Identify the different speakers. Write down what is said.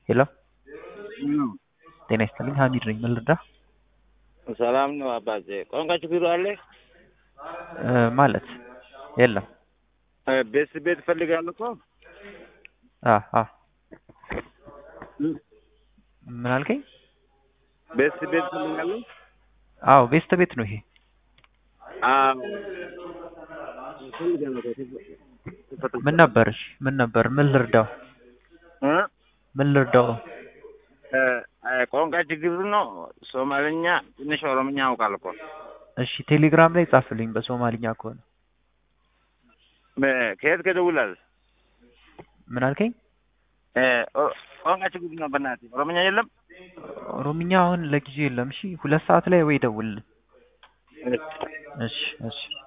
Speaker 1: ሄሎ ጤና ይስጥልኝ ሀሚድ ነኝ ምን ልርዳ?
Speaker 2: ሰላም ነው አባቴ። ቋንቋ ችግር አለ
Speaker 1: ማለት የለም።
Speaker 2: ቤት ፈልጋለሁ እኮ።
Speaker 1: አ ምን አልከኝ?
Speaker 2: ቤት ፈልጋለሁ።
Speaker 1: አዎ ቤት ነው ይሄ።
Speaker 2: አዎ
Speaker 1: ምን ነበርሽ? ምን ነበር? ምን ልርዳው? ምን ልርዳው?
Speaker 2: ቋንቋ ችግር ነው። ሶማሊኛ ትንሽ ኦሮምኛ አውቃለሁ እኮ።
Speaker 1: እሺ ቴሌግራም ላይ ጻፍልኝ በሶማሊኛ ከሆነ።
Speaker 2: ከየት ከደውላል?
Speaker 1: ምን አልከኝ?
Speaker 2: ቋንቋ ችግር ነው በእናትህ። ኦሮምኛ የለም?
Speaker 1: ኦሮምኛ አሁን ለጊዜው የለም። እሺ 2 ሰዓት ላይ ወይ ደውል። እሺ